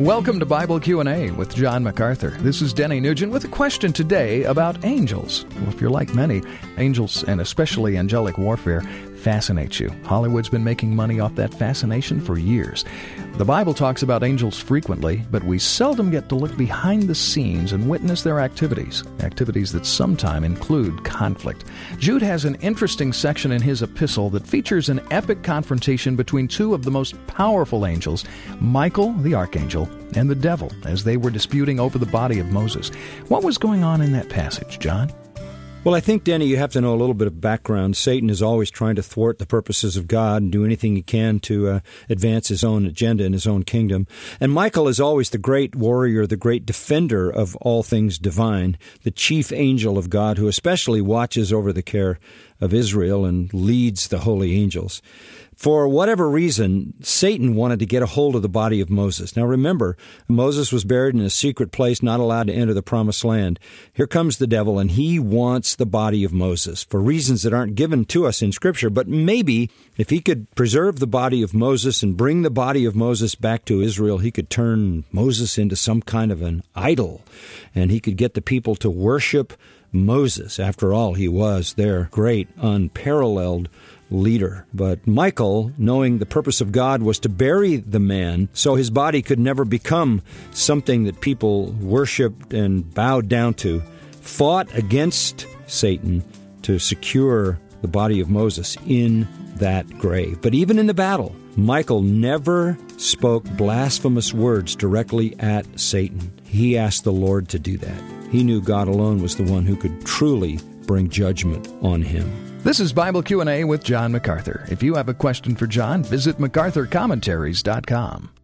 Welcome to Bible Q&A with John MacArthur. This is Denny Nugent with a question today about angels. Well, if you're like many, angels, and especially angelic warfare, fascinate you. Hollywood's been making money off that fascination for years. The Bible talks about angels frequently, but we seldom get to look behind the scenes and witness their activities that sometimes include conflict. Jude has an interesting section in his epistle that features an epic confrontation between two of the most powerful angels, Michael, the archangel, and the devil, as they were disputing over the body of Moses. What was going on in that passage, John? Well, I think, Denny, you have to know a little bit of background. Satan is always trying to thwart the purposes of God and do anything he can to advance his own agenda in his own kingdom. And Michael is always the great warrior, the great defender of all things divine, the chief angel of God who especially watches over the care of Israel and leads the holy angels. For whatever reason, Satan wanted to get a hold of the body of Moses. Now remember, Moses was buried in a secret place, not allowed to enter the promised land. Here comes the devil, and he wants the body of Moses for reasons that aren't given to us in Scripture. But maybe if he could preserve the body of Moses and bring the body of Moses back to Israel, he could turn Moses into some kind of an idol, and he could get the people to worship Moses. After all, he was their great, unparalleled leader. But Michael, knowing the purpose of God was to bury the man so his body could never become something that people worshiped and bowed down to, fought against Satan to secure the body of Moses in that grave. But even in the battle, Michael never spoke blasphemous words directly at Satan. He asked the Lord to do that. He knew God alone was the one who could truly bring judgment on him. This is Bible Q&A with John MacArthur. If you have a question for John, visit MacArthurCommentaries.com.